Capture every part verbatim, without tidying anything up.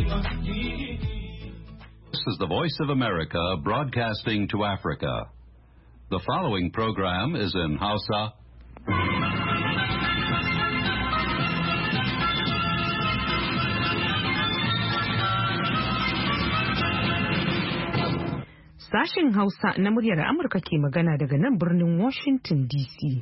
This is the Voice of America broadcasting to Africa. The following program is in Hausa. Sashen Hausa na muryar Amurka ke magana daga nan birnin Washington D C.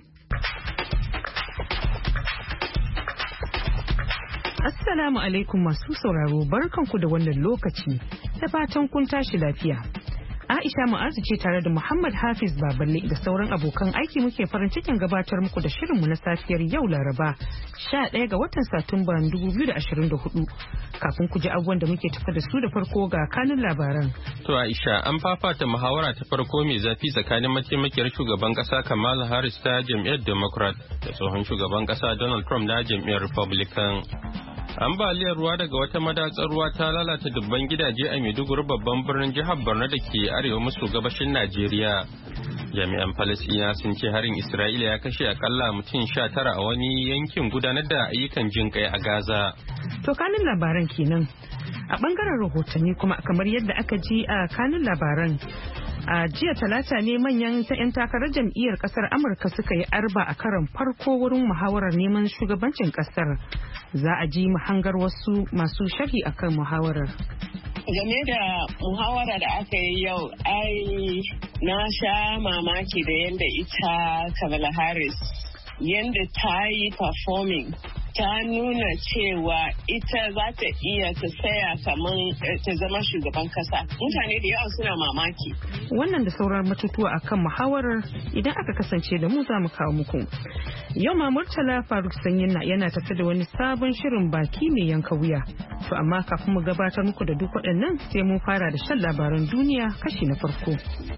Assalamu alaikum masu sauraro, barkanku da wannan lokaci, da fatan kun tashi lafiya. Aisha Mu'azu ce tare da Muhammad Hafiz Baballe da sauran abokan aiki muke farin cikin gabatar muku da shirinmu na safiyar yau Laraba sha ɗaya ga watan Satumba dubu biyu da ashirin da hudu. Kafin ku ji abubuwan da muke tafa da su da farko ga kanun labaran. To Aisha, an fafata muhawara ta farko mai zafi tsakanin mataimakiyar shugaban kasa Kamala Harris ta jam'iyyar Democrat da tsohon shugaban kasa Donald Trump na jam'iyyar Republican. Ambaliyar ruwa daga wata madatsar ruwa ta lalata dubban gidaje a Maiduguri babban birnin jihar Borno da ke arewa maso gabashin Najeriya. Jami'an Falasɗina sun ce harin Isra'ila ya kashe akalla mutum sha tara a wani yankin gudanar da ayyukan jin kai a Gaza. To kanin labaran kenan. A bangaren rahotanni kuma kamar yadda aka ji a kanin labaran. A jiya talata ne manyan ta 'yan takarar jam'iyyar kasar Amurka suka yi arba a karon farko wurin muhawarar neman shugabancin kasar. Za a ji mahangar wasu masu sharhi akan muhawarar. Game da muhawara da aka yi yau, ai na sha mamaki da yadda ita Kamala Harris yadda ta yi performing. Ta nuna cewa ita za ta iya ta tsaya kamar ta zama shugaban kasa. Mutane da yawa suna mamaki. Wannan da sauran matutuwa akan muhawarar idan aka kasance da mu za mu kawo muku. Yau ma Murtala Faruk Sanyin yana tafi da wani sabon shirin baki mai yanka wuya. To amma kafin mu gabatar muku da duk waɗannan sai mun fara da shan labaran duniya kashi na farko.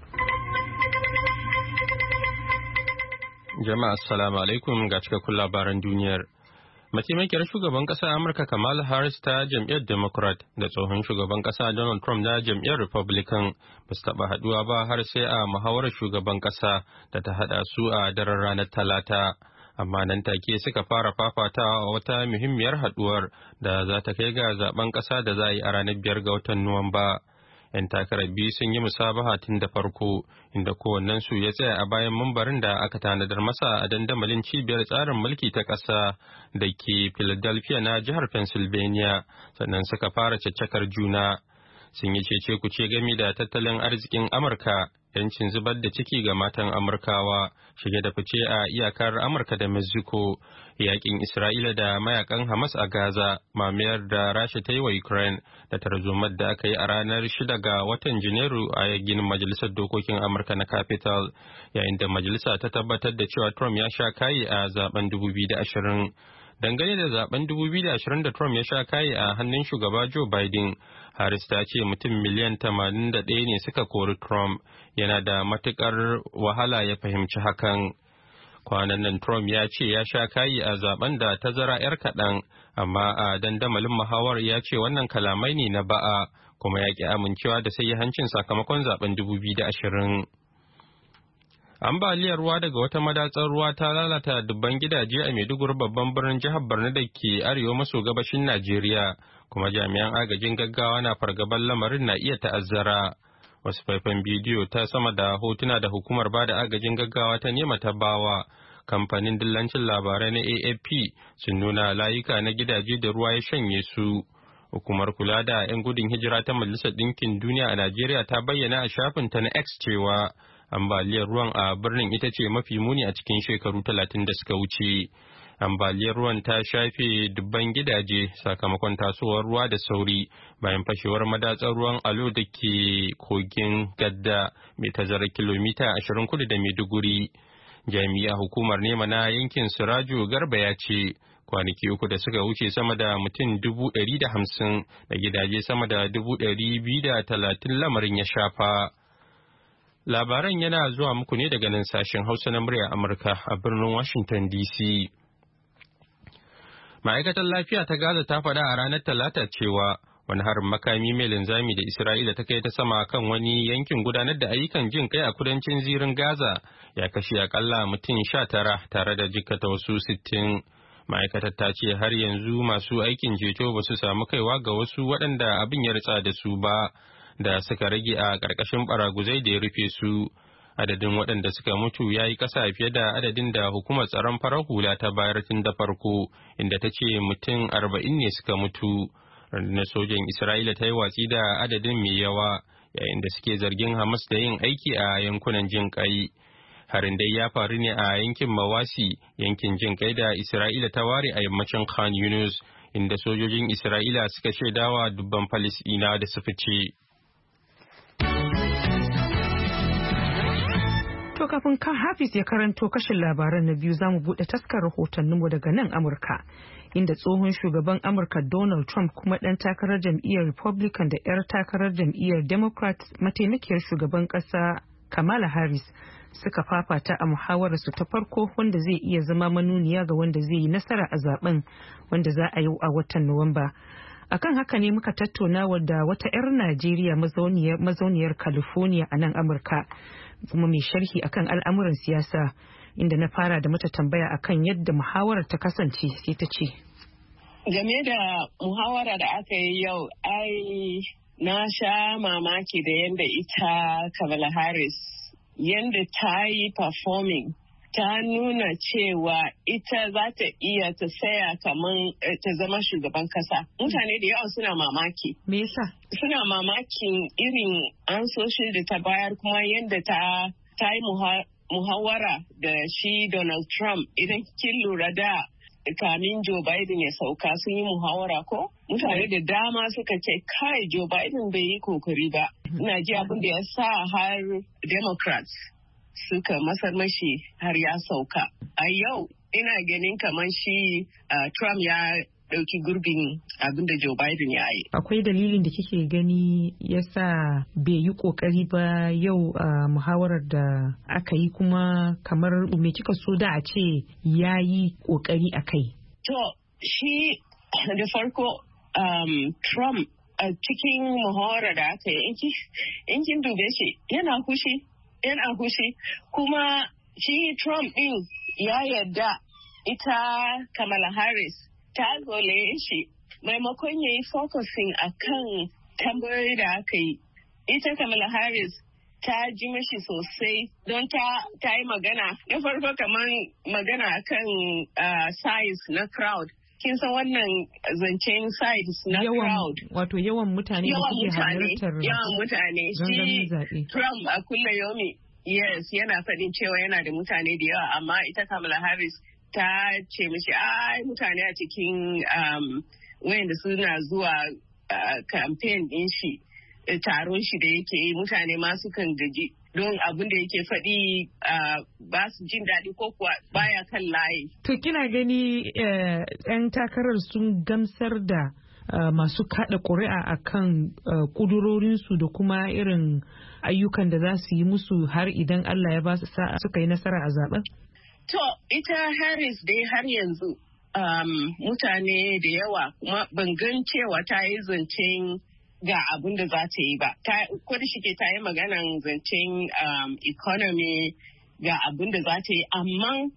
Jama'a assalamu alaikum ga cikakkun labaran duniyar. Mataimakiyar shugaban ƙasar Amurka Kamala Harris ta jam'iyyar Democrat da tsohon shugaban ƙasa Donald Trump na jam'iyyar Republican ba su taɓa haɗuwa ba har sai a muhawarar shugaban ƙasa da ta haɗa su a daren ranar Talata. Amma nan take suka fara fafatawa a wata muhimmiyar haɗuwar da za ta kai ga zaben ƙasa da za a yi a ranar biyar ga watan Nuwamba. 'Yan takarar biyu sun yi musabaha tun da farko inda kowannensu ya tsaya a bayan mambarin da aka tanadar masa a dandamalin cibiyar tsarin mulki ta ƙasa da ke Philadelphia na jihar Pennsylvania, sannan suka fara caccakar juna. Sun yi cece kuce game da tattalin arzikin Amurka, 'yancin zubar da ciki ga matan Amurkawa, shige da fice a iyakar Amurka da Mexico, yakin Isra'ila da mayakan Hamas a Gaza, mamayar da Rasha ta yi wa Ukraine, da tarzomar da aka yi a ranar shida ga watan Janairu a ginin Majalisar Dokokin Amurka na Capitol, yayin da majalisa ta tabbatar da cewa Trump ya sha kayi a zaben dubu biyu da ashirin. Dangane da zaben dubu biyu da ashirin da Trump ya sha kayi a hannun shugaba Joe Biden, Harris ta ce mutum miliyan tamanin da ɗaya ne suka kori Trump, yana da matukar wahala ya fahimci hakan. Kwanan nan Trump ya ce ya sha kayi a zaben da tazara 'yar kaɗan, amma a dandamalin muhawar ya ce wannan kalamai ne na ba'a, kuma ya ƙi amincewa da sai hancin sakamakon zaben dubu biyu da ashirin. Ambaliyar ruwa daga wata madatsar ruwa ta lalata dubban gidaje a Maiduguri babban birnin jihar Borno da ke arewa maso gabashin Najeriya, kuma jami'an agajin gaggawa na fargabar lamarin na iya ta'azzara. Wasu faifan bidiyo ta sama da hotuna da hukumar bada agajin gaggawa ta nema ta bawa kamfanin dillancin labarai na A F P sun nuna layuka na gidaje da ruwa ya shanye su. Hukumar kula da 'yan gudun hijira ta Majalisar Ɗinkin Duniya a Najeriya ta bayyana a shafinta na X cewa ambaliyar ruwan a birnin ita ce mafi muni a cikin shekaru talatin da suka wuce. Ambaliyar ruwan ta shafe dubban gidaje sakamakon tasowar ruwa da sauri bayan fashewar madatsar ruwan Alo da ke kogin Gadda mai tazarar kilomita ashirin kudu da Maiduguri. Jami'a hukumar nema na yankin Sirajo Garba ya ce kwanaki uku da suka wuce sama da mutum dubu ɗari da hamsin da gidaje sama da dubu ɗari biyu da talatin lamarin ya shafa. Labaran yana zuwa muku ne daga nan sashen Hausa na murya Amurka a birnin Washington D C. Ma'aikatar lafiya ta Gaza ta faɗa a ranar Talata cewa wani harin makami mai linzami da Isra'ila ta kai ta sama kan wani yankin gudanar da ayyukan jin kai a kudancin zirin Gaza ya kashe akalla mutum sha tara tare da jikkata wasu sittin. Ma'aikatar ta ce har yanzu masu aikin ceto ba su samu kaiwa ga wasu waɗanda abin ya ritsa da su ba da suka rage a ƙarƙashin baraguzai da ya rufe su. Adadin waɗanda suka mutu ya yi ƙasa fiye da adadin da hukumar tsaron farar hula ta bayar tun da farko, inda ta ce mutum arba'in ne suka mutu. Rundunar sojan Isra'ila ta yi watsi da adadin mai yawa yayin da suke zargin Hamas da yin aiki a yankunan jin ƙai. Harin dai ya faru ne a yankin Mawasi, yankin jin ƙai da Isra'ila ta ware a yammacin Khan Yunus, inda sojojin Isra'ila suka shaidawa dubban Falisɗina da su fice. To kafin kan Hafiz ya karanto kashin labaran na biyu zamu bude taskar rahotanninmu daga nan Amurka, inda tsohon shugaban Amurka Donald Trump kuma dan takarar jam'iyyar Republican da 'yar takarar jam'iyyar Democrat mataimakiyar shugaban kasa Kamala Harris suka fafata a muhawararsu ta farko wanda zai iya zama manuniya ga wanda zai yi nasara a zaben wanda za a yi a watan Nuwamba. Akan haka ne muka tattauna da wata 'yar Najeriya mazauniyar California a nan Amurka, kuma mai sharhi akan al'amuran siyasa, inda na fara da mata tambaya akan yadda muhawarar ta kasance, sai ta ce. Game da muhawara da aka yi yau, ai na sha mamaki da yadda ita Kamala Harris, yadda ta yi performing, ta nuna cewa ita za ta iya ta saya kamar ta zama shugaban kasa. Mutane da yawa suna mamaki. Me yasa? Suna mamakin irin ansoshin da ta bayar, kuma yadda ta ta yi muhawara da shi Donald Trump. Idan kin lura da kamin Joe Biden ya sauka sun yi muhawara ko? Mutane da dama suka ce kai Joe Biden bai yi kokari ba. Ina ji abin da ya sa har Democrats suka masar mashi har ya sauka. A yau ina ganin kamar shi uh, Trump ya ɗauki gurbin abin da Joe Biden ya yi. Akwai dalilin da kike gani yasa bai yi kokari ba yau a uh, muhawarar da aka yi, kuma kamar me kika so da a ce ya yi kokari a kai? To shi da farko um, Trump a cikin muhawarar da aka yi in kin dube shi yana kushi. yana hushi, kuma shi Trump ɗin ya yarda ita Kamala Harris ta zole shi maimakon ya yi focusing a kan tambayoyi da aka yi. Ita Kamala Harris ta ji mashi sosai don ta yi magana na farko kamar magana a kan uh, size na crowd. Kin san wannan zancen size na yawan, crowd. Wato yawan mutane da suke halartar yawan mutane. Shi Trump a kulla yomi, yes, yana faɗin cewa yana da mutane da yawa, amma ita Kamala Harris ta ce mishi ai mutane a cikin um, wayanda suna zuwa uh, campaign din shi, taron shi da yake yi, mutane ma sukan gaji. Don abin da yake faɗi ba su jin daɗi ko kuwa baya kan layi. To kina gani ‘yan takarar sun gamsar da masu kaɗa ƙuri'a a kan ƙudurorinsu da kuma irin ayyukan da za su yi musu har idan Allah ya ba su sa'a suka yi nasara a zaben? To ita Harris dai har yanzu um, mutane da yawa, kuma ban gan cewa ta yi zancen ga abin da za ta yi ba. Ko da shike ta yi maganan zancen um, economy ga abin da za ta yi, amma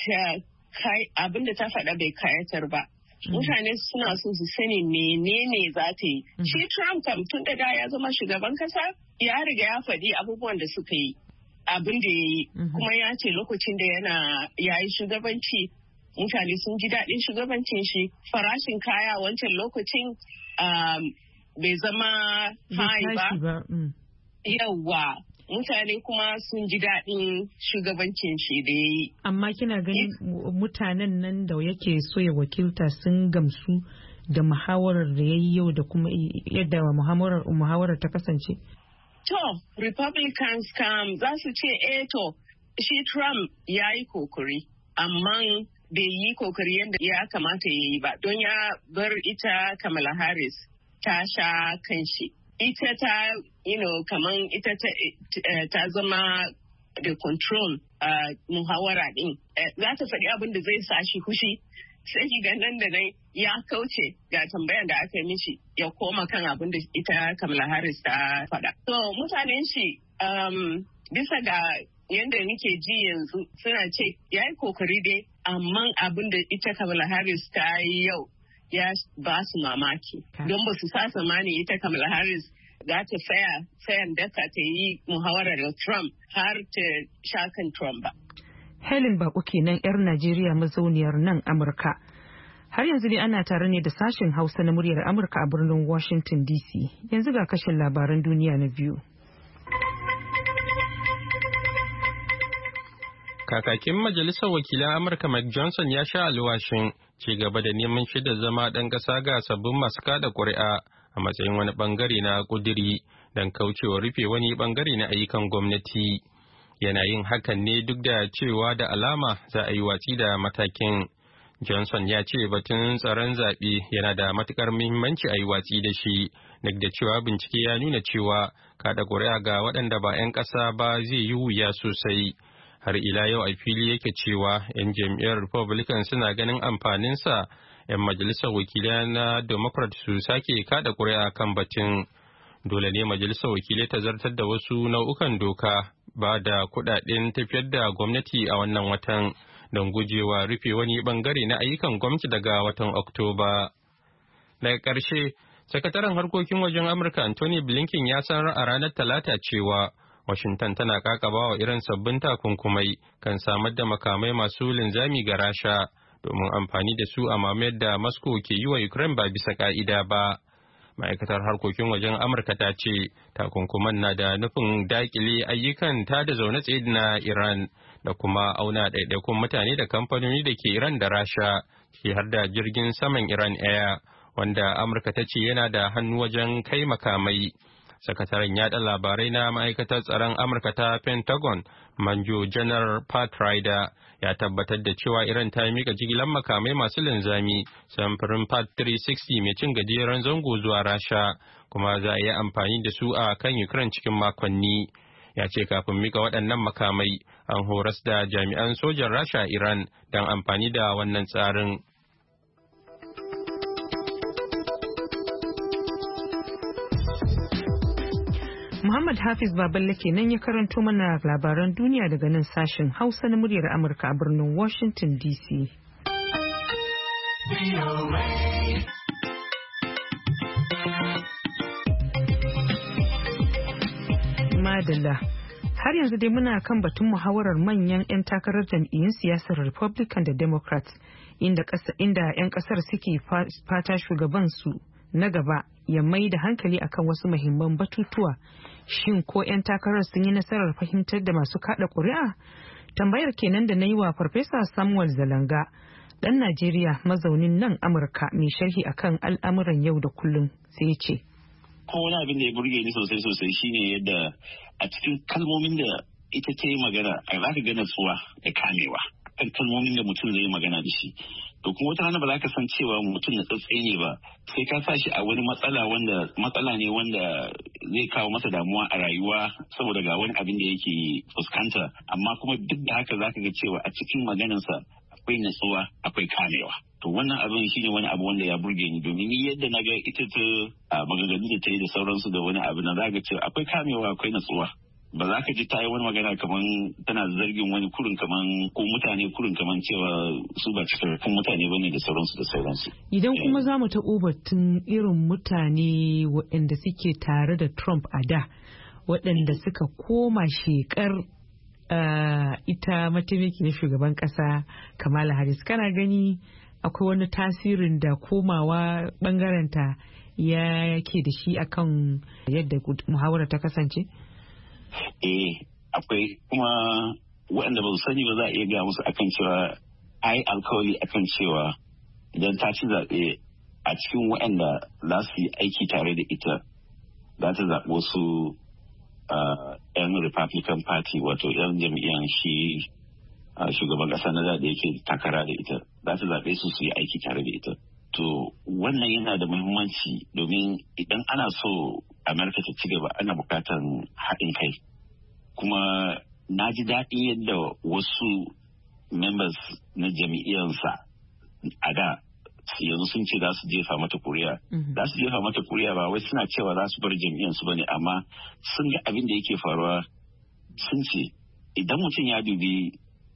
abin da ta faɗa bai kayatar ba. Mm. Mutane suna so su sani menene za ta yi. Mm. Shi Trump kam tun da ya zama shugaban kasa ya riga ya faɗi abubuwan da suka yi, abin da ya yi. Mm-hmm. Kuma ya ce lokacin da yana ya yi shugabanci, mutane sun ji daɗin shugabancin shi. Farashin kaya wancan lokacin um, bai zama high ba. Mm. Yawwa, mutane kuma sun ji daɗin shugabancin shi da ya yi. Amma kina ganin mutanen nan da yake so ya wakilta sun gamsu da muhawarar da ya yi yau da kuma yadda muhawarar ta kasance? To, Republicans kam za su ce eh to, shi Trump ya yi kokari, amma bai yi kokari yadda ya kamata ya yi ba, don ya bar ita Kamala Harris ta sha kanshi. Ita ta, you know, kaman ita ta, uh, ta zama da control uh, muhawara din. Uh, za ta faɗi abin da zai sa shi kushi, sai ki ga nan da nan ya kauce ga tambayar da aka mishi ya koma kan abin da ita Kamala Harris ta faɗa. So mutanen shi um, bisa ga yadda nike ji yanzu suna ce ya yi kokari dai amma abin da ita Kamala Harris ta yi yau ya ba su mamaki. Don ba su sa samani ita Kamala Harris za ta tsaya tsayan daka ta yi muhawara da Trump har ta shakan Trump ba. Helen Bako kenan 'yar Najeriya mazauniyar nan Amurka. Har yanzu ne ana tare ne da sashen Hausa na muryar Amurka a birnin Washington D C. Yanzu ga kashin labaran duniya na biyu. Kakakin Majalisar Wakilan Amurka Mike Johnson ya sha alwashin ci gaba da neman shaidar zama ɗan ƙasa ga sabbin masu kada ƙuri'a a matsayin wani ɓangare na ƙudiri don kaucewa rufe wani ɓangare na ayyukan gwamnati. Yana yin hakan ne duk da cewa da alama za a yi watsi da matakin. Johnson ya ce batun tsaron zaɓe yana da matuƙar muhimmanci a yi watsi da shi, duk da cewa bincike ya nuna cewa kada ƙuri'a ga waɗanda ba 'yan ƙasa ba zai yi wuya sosai. Har ila yau a fili yake cewa 'yan jam'iyyar Republican suna ganin amfaninsa 'yan majalisar wakilai na Democrat su sake kada ƙuri'a kan batun. Dole ne majalisar wakilai ta zartar da wasu nau'ukan doka ba da kuɗaɗen tafiyar da gwamnati a wannan watan don gujewa rufe wani bangare na ayyukan gwamnati daga watan Oktoba. Daga ƙarshe, sakataren harkokin wajen Amurka Anthony Blinken ya sanar a ranar Talata cewa Washington tana kakaba wa irin sabbin takunkumai kan samar da makamai masu linzami ga Rasha domin amfani da su a mamayar da Moscow ke yi wa Ukraine ba bisa ka'ida ba. Ma'aikatar harkokin wajen Amurka ta ce takunkuman na da nufin dakile ayyukan ta da zaune tsaye na Iran da kuma auna ɗaiɗaikun mutane da kamfanoni da ke Iran da Rasha ke har da jirgin saman Iran Air wanda Amurka ta ce yana da hannu wajen kai makamai. Sakataren yaɗa labarai na ma'aikatar tsaron Amurka ta Pentagon, Manjo Janar Pat Ryder, ya tabbatar da cewa Iran ta mika jigilar makamai masu linzami samfurin Pat three sixty mai cin gajeren zango zuwa Rasha, kuma za a yi amfani da su a kan Ukraine cikin makonni. Ya ce kafin mika waɗannan makamai, an horas da jami'an sojan Rasha Iran don amfani da wannan tsarin. Muhammad Hafiz Baballe kenan ya karanto mana labaran duniya daga nan sashen Hausa na muryar Amurka a birnin Washington D C. Madalla. Har yanzu dai muna kan batun muhawarar manyan 'yan takarar jam'iyyun siyasar Republican da Democrats inda 'yan kasar suke fata shugabansu na gaba ya mai da hankali akan wasu muhimman batutuwa. Shin ko 'yan takarar sun yi nasarar fahimtar da masu kada ƙuri'a? Tambayar kenan da na yi wa Farfesa Samuel Zalanga, ɗan Najeriya mazaunin nan Amurka mai sharhi akan al'amuran yau da kullum, sai ya ce. Ko wani abin da ya burge ni sosai sosai shine yadda a cikin kalmomin da ita ta yi magana a za ka ga natsuwa da kamewa kan kalmomin da mutum zai yi magana da shi. To kuma wata rana ba za ka san cewa mutum na tsatsaye ne ba, sai ka sa shi a wani matsala wanda matsala ne wanda zai kawo masa damuwa a rayuwa saboda ga wani abin da yake fuskanta, amma kuma duk da haka za ka ga cewa a cikin maganarsa akwai natsuwa akwai kamewa. To wannan abin shine wani abu wanda ya burge ni, domin ni yadda na ga ita ta maganganu da ta yi da sauransu da wani abu na za ka cewa akwai kamewa akwai natsuwa. Ba za ka ji ta yi wani magana kaman tana zargin wani kurin kaman ko mutane kurin kaman cewa su ba cikakkun mutane bane da sauransu da sauransu. Idan kuma za mu taɓo batun irin mutane waɗanda suke tare da Trump a da, waɗanda suka koma shekar ita mataimaki na shugaban ƙasa Kamala Harris, kana gani akwai wani tasirin da komawa ɓangarenta ya ke da shi akan yadda muhawara ta kasance? Eh, akwai kuma waɗanda ba su sani ba za a iya gaya musu akan cewa ai alkawali akan cewa idan ta ci zaɓe a cikin waɗanda za su yi aiki tare da ita za ta zaɓo su yan Republican Party, wato yan jam'iyyar shi shugaban ƙasa na da yake takara da ita, za ta zaɓe su su yi aiki tare da ita. To wannan yana da muhimmanci domin idan ana so Amerika ta ci gaba ana bukatan haɗin kai. Kuma na ji daɗi yadda wasu members na jam'iyyarsa a da yanzu sun ce za su jefa mata kuri'a. Za su jefa mata kuri'a ba wai suna cewa za su bar jam'iyyarsu ba ne, amma sun ga abin da yake faruwa sun ce idan mutum ya dubi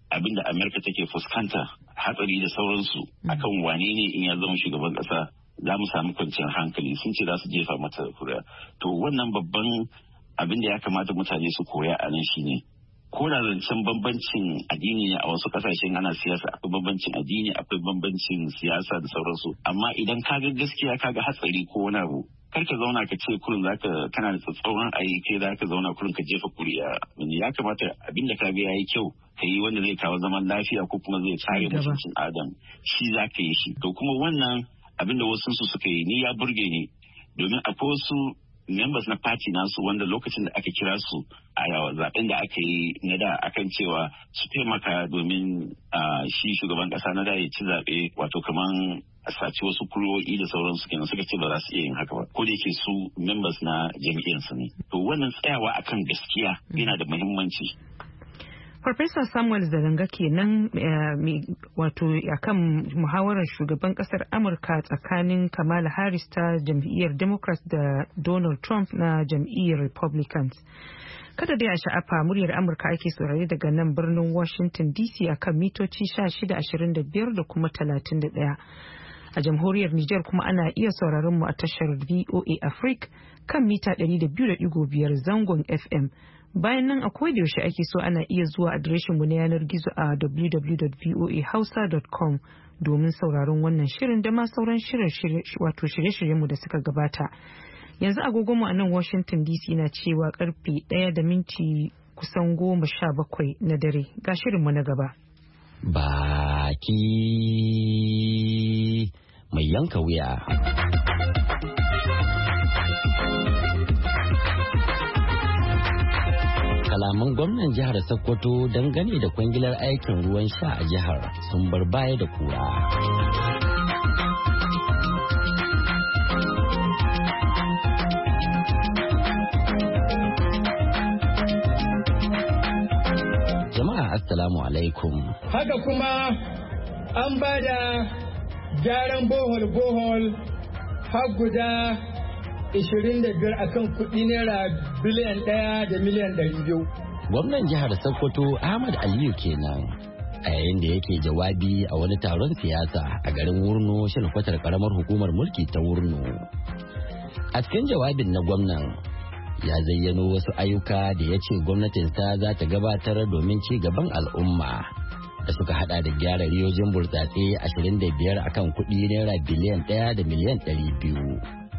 abinda Amerika take fuskanta hatsari da sauransu akan wane ne in ya zama shugaban kasa za mu samu kwanciyar hankali, sun ce za su jefa mata kuri'a. To wannan babban abin da ya kamata mutane su koya a nan shine ko da zancen bambancin addini ne a wasu kasashen ana siyasa, akwai bambancin addini, akwai bambancin siyasa da sauransu, amma idan ka ga gaskiya ka ga hatsari ko wani abu, kar ka zauna ka ce kullum zaka kana da tsatsauran aiki za ka zauna kullum ka jefa kuri'a. Ya kamata abinda ka ga yayi kyau ka yi wanda zai kawo zaman lafiya ko kuma zai tsare mutuncin adam, shi za ka yi shi. To kuma wannan abinda wasu su suka yi ni ya burge ni, domin akwai wasu members na party nasu wanda lokacin da aka kira su a zaben da aka yi na da akan cewa su taimaka domin shi shugaban kasa na da ya ci zaɓe, wato kaman a saci wasu kuro'i da sauransu kenan, suka ce ba za su iya yin haka ba, ko da yake su members na jam'iyyarsu ne. To wannan tsayawa akan gaskiya yana da muhimmanci. Farfesa Samuel Zaranga kenan wato akan muhawarar shugaban kasar Amurka tsakanin Kamala Harris ta jam'iyyar Democrats da Donald Trump na jam'iyyar Republicans. Kada dai a sha'afa, muryar Amurka ake saurare daga nan birnin Washington D C akan mitoci sha shida, ashirin da biyar da kuma talatin da ɗaya. A jamhuriyar Nijar kuma ana iya sauraron mu a tashar V O A Africa kan mita ɗari da biyu da ɗigo biyar zangon F M. Bayan nan akwai da yaushe ake so ana iya zuwa adireshinmu na yanar gizo a w w w dot voa hausa dot com domin sauraron wannan shirin da ma sauran shirye-shiryenmu da suka gabata. Yanzu agogonmu a nan Washington D C na cewa karfe ɗaya da minti kusan goma sha bakwai na dare. Ga shirinmu na gaba. Baki mai yanka wuya. Kalaman gwamnan jihar Sokoto dangane da kwangilar aikin ruwan sha a jihar sun bar baya da kura. Jama'a assalamu alaikum. Haka kuma an ba da gyaran bohol-bohol har guda ishirin da biyar akan kuɗi naira biliyan ɗaya da miliyan ɗari biyu. Gwamnan jihar Sokoto Ahmad Aliyu kenan a yayin da yake jawabi a wani taron siyasa a garin Wurno, shalkwatar karamar hukumar mulki ta Wurno. A cikin jawabin na gwamnan ya zayyano wasu ayyuka da ya ce gwamnatinsa za ta gabatar domin ci gaban al'umma da suka hada da gyara riyojin burtsatse ashirin da biyar akan kuɗi naira biliyan ɗaya da miliyan ɗari biyu.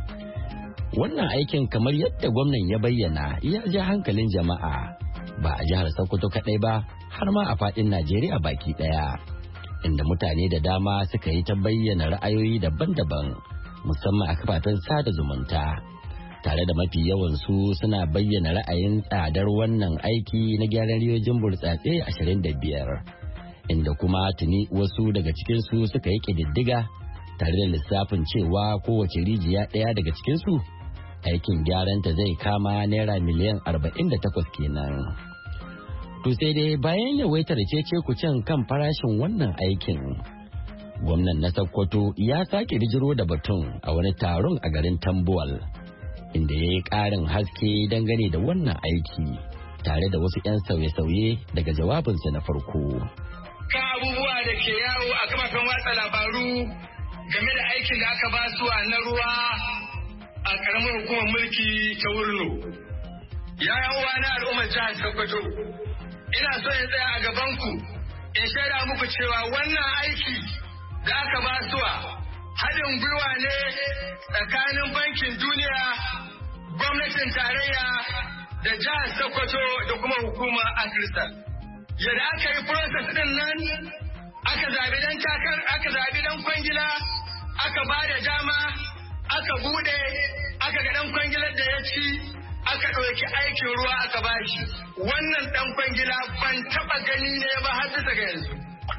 Wannan aikin kamar yadda gwamnan ya bayyana ya ja hankalin jama'a ba a jihar Sokoto kaɗai ba har ma a faɗin Najeriya baki ɗaya, inda mutane da dama suka yi ta bayyana ra'ayoyi daban-daban musamman a kafafen sada zumunta, tare da mafi yawansu suna bayyana ra'ayin tsadar wannan aiki na gyaran riyojin burtsatse ashirin da biyar, inda kuma tuni wasu daga cikinsu suka yi ƙididdiga tare da lissafin cewa kowace rijiya ɗaya daga cikinsu aikin gyaranta zai kama naira miliyan arba'in da takwas kenan. To sai dai bayan yawaitar cece kucen kan farashin wannan aikin, gwamnan na Sokoto ya sake rijiro da batun a wani taron a garin Tambuwal, inda ya yi ƙarin haske dangane da wannan aiki tare da wasu 'yan sauye-sauye daga jawabinsa na farko. Ka abubuwa da ke yawo a kafafen watsa labaru game da aikin da aka ba su a na ruwa a karamar hukumar mulki ta Wurno. Ya uwa na al'ummar jihar Sokoto, ina so in tsaya a gabanku in shaida muku cewa wannan aiki da aka ba suwa haɗin gwiwa ne tsakanin bankin duniya, gwamnatin tarayya da jihar Sokoto da kuma hukumar Akrista. Yadda aka yi process ɗin nan, aka zabi dan takar, aka zabi dan kwangila, aka ba da dama, aka bude, aka ga dan kwangilar da ya ci, aka ɗauki aikin ruwa aka ba shi. Wannan dan kwangila ban taɓa gani ne ba har bisa ga yanzu.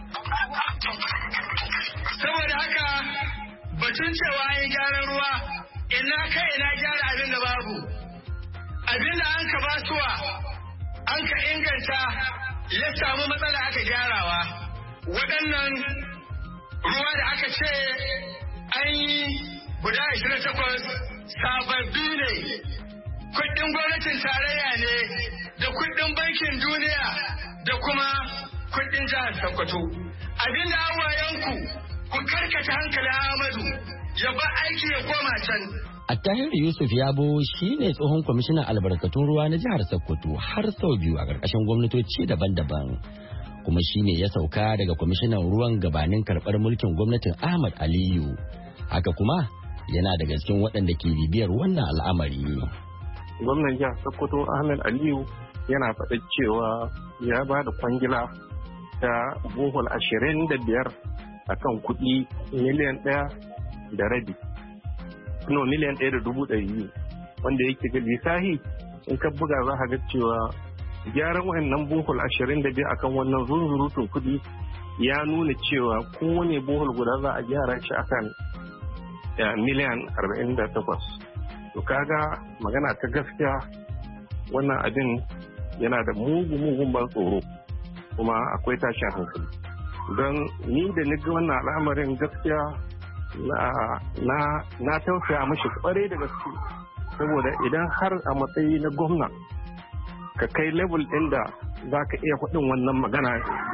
Saboda haka batun cewa an yi gyaran ruwa, ina kai ina gyara abin da babu. Abin da an ka basuwa, an ka inganta, ya samu matsala aka gyarawa. Waɗannan ruwa da aka ce an yi guda ashirin da takwas sababbi ne, kuɗin gwamnatin tarayya ne da kuɗin bankin duniya da kuma kudin jihar Sokoto. Abinda awayenku ku karkata hankali Ahmadu ya ba aiki ya koma can. Attahir Yusuf Yabo shi ne tsohon kwamishinan albarkatun ruwa na jihar Sokoto har sau biyu a ƙarƙashin gwamnatoci daban-daban. Kuma shi ne ya sauka daga kwamishinan ruwan gabanin karɓar mulkin gwamnatin Ahmad Aliyu. Haka kuma yana daga cikin waɗanda ke bibiyar wannan al'amari. Gwamnan jihar Sokoto Ahmad Aliyu yana faɗa cewa ya ba da kwangila ta bohol ashirin da biyar a kan kuɗi miliyan ɗaya da rabi. No, miliyan ɗaya da dubu ɗari wanda yake ga lissahi in ka buga za ka ga cewa gyaran wayannan bohol ashirin da biyar akan wannan zunzurutun kuɗi ya nuna cewa kowane bohol guda za a gyara shi akan miliyan arba'in da takwas. To kaga magana ta gaskiya wannan abin yana da mugu-mugun ban tsoro kuma akwai tashin hankali. Don ni da ni ga wannan al'amarin gaskiya na na tausaya mashi kwarai da gaske saboda idan har a matsayi na gwamna ka kai level ɗin da za ka iya faɗin wannan magana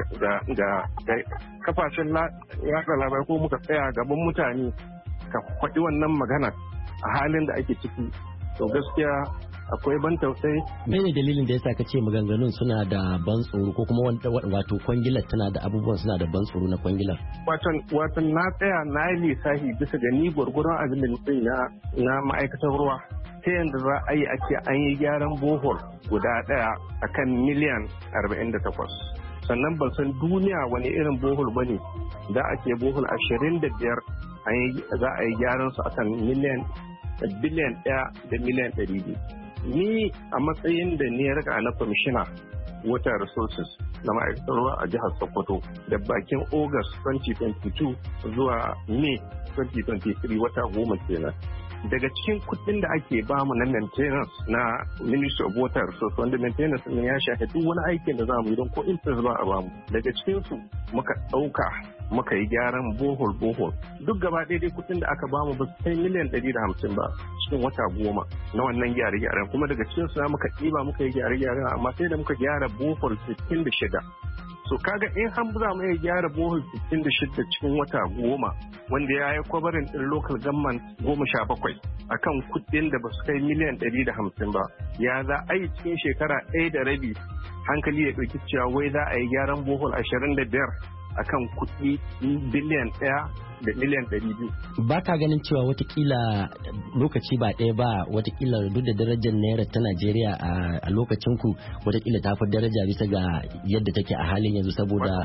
ga kafashen yaɗa labarai ko muka tsaya gaban mutane ka faɗi wannan magana a halin da ake ciki to gaskiya akwai ban tausayi. Mene dalilin da yasa ka ce maganganun suna da ban tsoro ko kuma wato kwangilar tana da abubuwan suna da ban tsoro na kwangilar? Wato na tsaya na yi lissafi bisa ga ni gwargwaron abin da nufin na ma'aikatar ruwa ta yadda za a yi ake an yi gyaran bohol guda ɗaya a kan miliyan arba'in da takwas. Sannan ban san duniya wani irin bohol ba ne da ake bohol ashirin da biyar za a yi gyaran su akan miliyan biliyan ɗaya da miliyan ɗari biyu. Ni a matsayin da ni ya rika na kwamishina water resources na ma'aikatar ruwa a jihar Sokoto da bakin August twenty twenty-two zuwa May twenty twenty-three wata goma kenan. Daga cikin kuɗin da ake bamu na maintenance na Ministry of Water Resources wanda maintenance ne ya shafi duk wani aikin da za mu yi don ko interest ba a bamu. Daga cikin su muka ɗauka muka yi gyaran bohol bohol duk gaba daidai kuɗin da aka bamu ba su kai miliyan ɗari da hamsin ba cikin wata goma na wannan gyare-gyaren kuma daga cikin su muka ɗiba muka yi gyare-gyaren amma sai da muka gyara bohol sittin da shida. So kaga in har za mu iya gyara bohol sittin da shida cikin wata goma wanda ya yi kwabarin ɗin local government goma sha bakwai akan kuɗin da ba su kai miliyan ɗari da hamsin ba ya za a yi cikin shekara ɗaya da rabi hankali ya ɗauki cewa wai za a yi gyaran bohol ashirin da biyar akan kuɗi biliyan ɗaya da miliyan ɗari biyu. Ba ka ganin cewa watakila lokaci ba ɗaya ba watakila duk da darajar naira ta Najeriya a lokacin ku watakila ta fi daraja bisa ga yadda take a halin yanzu saboda.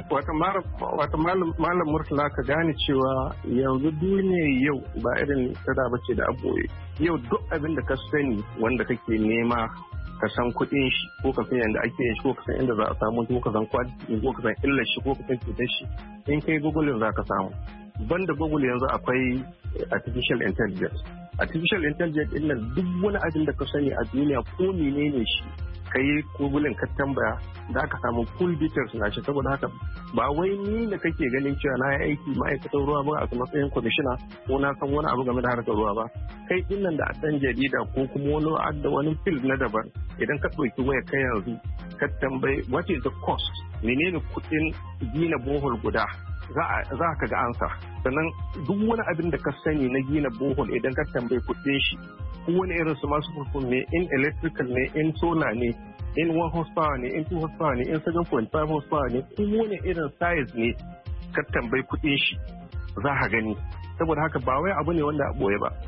Wata malam Murtala ka gane cewa yanzu duniya yau ba irin tada bace da aboye. Yau duk abin da ka sani wanda kake nema ka san kuɗin shi ko ka san yadda ake yin shi ko ka san inda za a samu ko ka san kwadi ko ka san illar shi ko ka san cutar shi in kai google za ka samu. Banda google yanzu akwai artificial intelligence. Artificial intelligence ɗin nan duk wani abin da ka sani a duniya ko menene shi ka yi google ka tambaya za ka samu full details na shi saboda haka ba wai ni da kake ganin cewa na yi aiki ma'aikatar ruwa ba a matsayin kwamishina ko na san wani abu game da harkar ruwa ba kai din nan da a ɗan jarida ko kuma wani adda wani field na daban idan ka ɗauki waya kai yanzu ka tambayi what is the cost menene kuɗin gina bohol guda za ka ga ansa sannan duk wani abin da ka sani na gina bohol idan ka tambayi kuɗin shi wani irin su masu furfun ne in electrical ne in solar ne in one horsepower ne in two horsepower ne in seven point five horsepower ne in wani irin size ne ka tambayi kuɗin shi za ka gani saboda haka ba wai abu ne wanda a ɓoye ba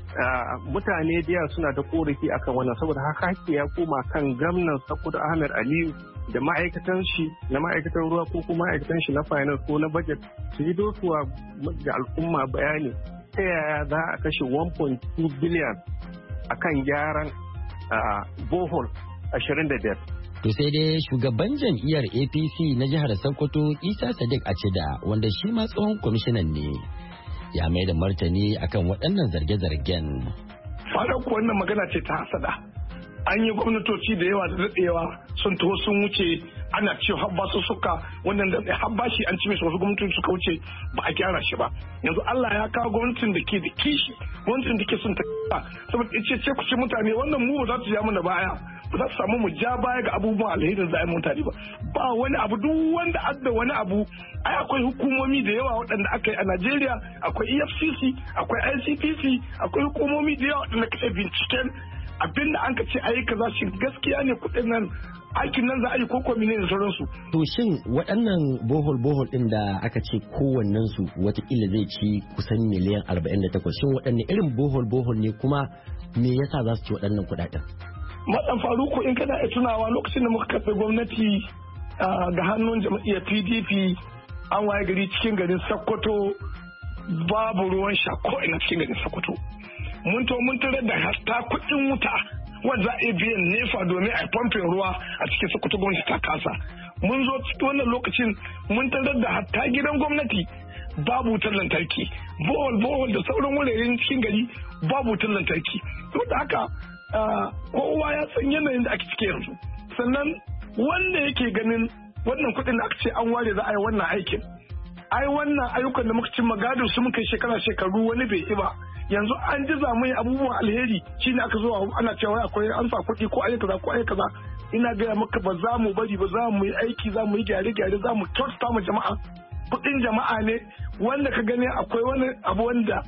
mutane da suna da korafi akan wannan saboda haka hakki ya koma kan gwamnan Sokoto Ahmed Aliyu da ma'aikatan shi na ma'aikatan ruwa ko kuma ma'aikatan shi na finance ko na budget su yi dosuwa ga al'umma bayani ta yaya za a kashe one point two billion akan gyaran bohol ashirin da biyar. To sai dai shugaban jam'iyyar A P C na jihar Sokoto Isa Sadiq Acida wanda shi ma tsohon kwamishinan ne ya mai da martani akan waɗannan zarge-zargen. Faɗa wannan magana ce ta hasada. an yi gwamnatoci da yawa da daɗewa sun taho sun wuce ana cewa habba su suka wannan da habba shi an ci mai wasu gwamnatoci suka wuce ba a gyara shi ba. Yanzu Allah ya kawo gwamnatin da ke da kishi, gwamnatin da ke son ta saboda ce ce ku ce mutane wannan mu ba za ta ja mana baya, ba za su samu mu ja baya ga abubuwan alherin za a yi mutane ba. Ba wani abu, duk wanda adda wani abu, ai akwai hukumomi da yawa waɗanda aka yi a Najeriya, akwai E F C C, akwai I C P C, akwai hukumomi da yawa waɗanda ka binciken abinda an ka ce ayi kaza shi gaskiya ne kuɗin nan aikin nan za a yi koko mine da sauransu. To shin waɗannan bohol bohol ɗin da aka ce kowannen su watakila zai ci kusan miliyan arba'in da takwas, shin waɗanne irin bohol bohol ne kuma me yasa za su ci waɗannan kuɗaɗen? Matsan Faruku, in kana iya tunawa lokacin da muka karɓi gwamnati ga hannun jam'iyyar P D P, an waye gari cikin garin Sokoto babu ruwan sha ko ina cikin garin Sokoto. Mun to mun tarar da hatta kuɗin wuta wanda za a iya biyan nefa domin a famfin ruwa a cikin Sokoto gwamnati ta kasa. Mun zo cikin wannan lokacin mun tarar da hatta gidan gwamnati babu wutar lantarki, bohol bohol da sauran wuraren cikin gari babu wutar lantarki. Saboda haka kowa ya san yanayin da ake cike yanzu. Sannan wanda yake ganin wannan kuɗin da aka ce an ware za a yi wannan aikin, ai wannan ayyukan da muka cimma gadon su muka yi shekara shekaru wani bai yi ba. Yanzu an ji zamu abubuwan alheri shine aka zo ana cewa akwai an sa kuɗi ko ayi kaza ko ayi kaza. Ina gaya maka ba za mu bari ba, za mu yi aiki, za mu yi gyare-gyare, za mu kyautata mu jama'a. Kuɗin jama'a ne wanda ka gani akwai wani abu wanda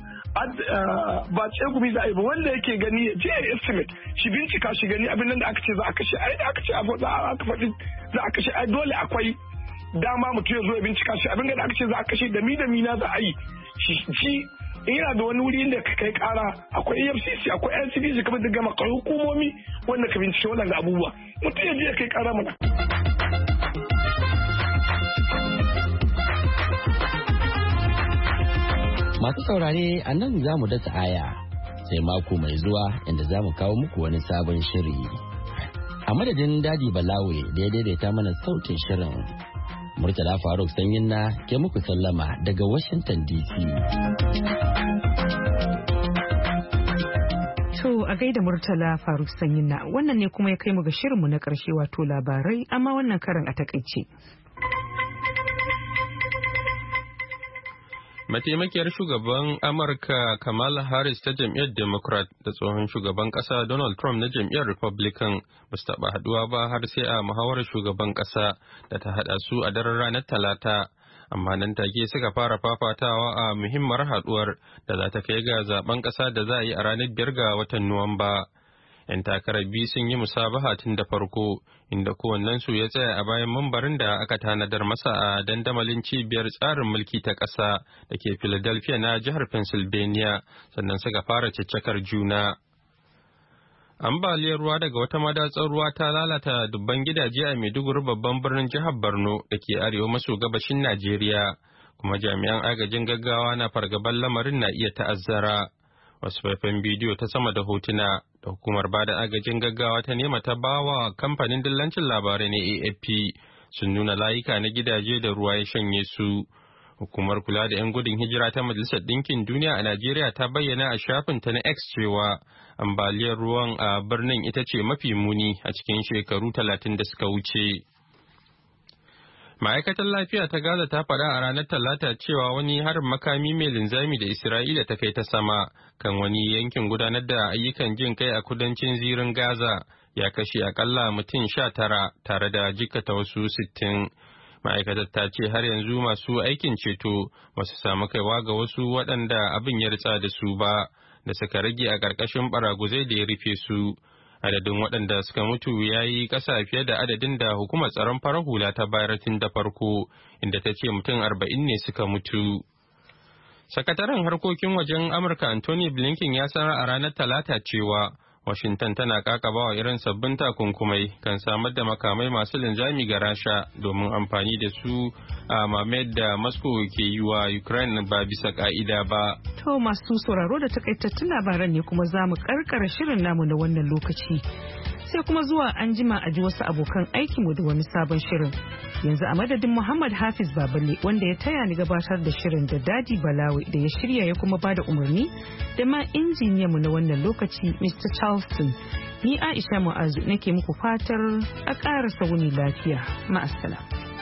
ba tsegumi za a yi ba, wanda yake gani ya je estimate shi bincika shi gani abin nan da aka ce za a kashe, ai da aka ce abu za a faɗi za a kashe, ai dole akwai dama mutum ya zo ya bincika shi abin da aka ce za a kashe da mi da mi na za a yi shi. In yana da wani wuri inda ka kai kara akwai E F C C, akwai N C D C, kamar da gama akwai hukumomi wanda ka bincike waɗanda abubuwa, mutum ya je ya kai kara mana. Masu saurare a nan za mu dasa aya sai mako mai zuwa inda za mu kawo muku wani sabon shiri. A madadin Dadi Balawe da ya daidaita mana sautin shirin, Murtala Faruk Sanyin na ke muku sallama daga Washington D C. To a gaida Murtala Faruk Sanyin na, wannan ne kuma ya kai mu ga shirinmu na ƙarshe wato labarai, amma wannan karan a takaice. Mataimakiyar shugaban Amurka Kamala Harris ta jam'iyyar Democrat da tsohon shugaban ƙasa Donald Trump na jam'iyyar Republican ba su taɓa haɗuwa ba har sai a muhawarar shugaban ƙasa da ta haɗa su a daren ranar Talata. Amma nan take suka fara fafatawa a muhimmar haɗuwar da za ta kai ga zaben ƙasa da za a yi a ranar biyar ga watan Nuwamba. 'Yan takarar biyu sun yi musabaha tun da farko, inda kowannensu ya tsaya a bayan mambarin da aka tanadar masa a dandamalin cibiyar tsarin mulki ta ƙasa da ke Philadelphia na jihar Pennsylvania, sannan suka fara caccakar juna. Ambaliyar ruwa daga wata madatsar ruwa ta lalata dubban gidaje a Maiduguri, babban birnin jihar Borno da ke arewa maso gabashin Najeriya, kuma jami'an agajin gaggawa na fargabar lamarin na iya ta'azzara. Wasu faifan bidiyo ta sama da hotuna da hukumar bada agajin gaggawa ta nema ta bawa kamfanin dillancin labarai na A F P sun nuna layuka na gidaje da ruwa ya shanye su. Hukumar kula da 'yan gudun hijira ta Majalisar Ɗinkin Duniya a Najeriya ta bayyana a shafinta na X cewa ambaliyar ruwan a birnin ita ce mafi muni a cikin shekaru talatin da suka wuce. Ma'aikatar lafiya ta Gaza ta faɗa a ranar Talata cewa wani harin makami mai linzami da Isra'ila ta kai ta sama kan wani yankin gudanar da ayyukan jin kai a kudancin zirin Gaza ya kashe akalla mutum sha tara tare da jikkata wasu sittin. Ma'aikatar ta ce har yanzu masu aikin ceto ba su samu kaiwa ga wasu waɗanda abin ya ritsa da su ba, da suka rage a ƙarƙashin baraguzai da ya rufe su. Adadin waɗanda suka mutu ya yi ƙasa fiye da adadin da hukumar tsaron farar hula ta bayar tun da farko, inda ta ce mutum arba'in ne suka mutu. Sakataren harkokin wajen Amurka Anthony Blinken ya sanar a ranar Talata cewa Washington tana kakaba wa irin sabbin takunkumai kan samar da makamai masu linzami ga Rasha domin amfani da su a mamayar da Moscow ke yi wa Ukraine ba bisa ka'ida ba. To masu sauraro da takaitattun labaran ne kuma za mu karkara shirin namu na wannan lokaci. sai kuma zuwa an jima a ji wasu abokan aikinmu da wani sabon shirin. Yanzu a madadin Muhammad Hafiz Baballe wanda ya taya ni gabatar da shirin da Dadi Balawi da ya shirya ya kuma bada umarni da ma injiniyanmu na wannan lokaci Mister Charleston. Ni Aisha Mu'azu nake muku fatar a ƙarasa wuni lafiya. Ma'assalam.